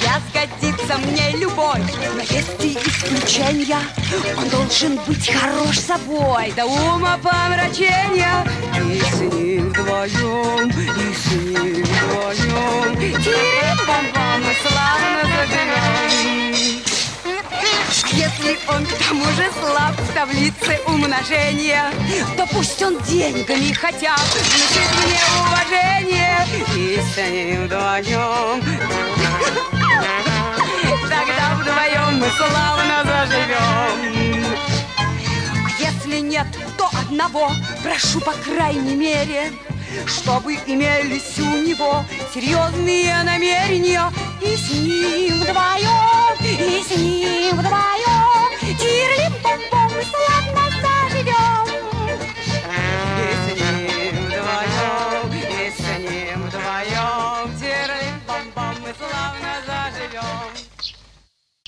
Тогда сгодится мне любовь. Но есть и исключения. Он должен быть хорош собой до умопомрачения. И с ним вдвоем, и с ним вдвоем тирим-бом-бом, мы славно заживем. Если он к тому же слаб в таблице умножения, то пусть он деньгами хотя бы внушит мне уважение. И с ним вдвоем, тогда вдвоем мы славно заживем. А если нет, то одного прошу по крайней мере, чтобы имелись у него серьезные намерения. И с ним вдвоем, и с ним вдвоем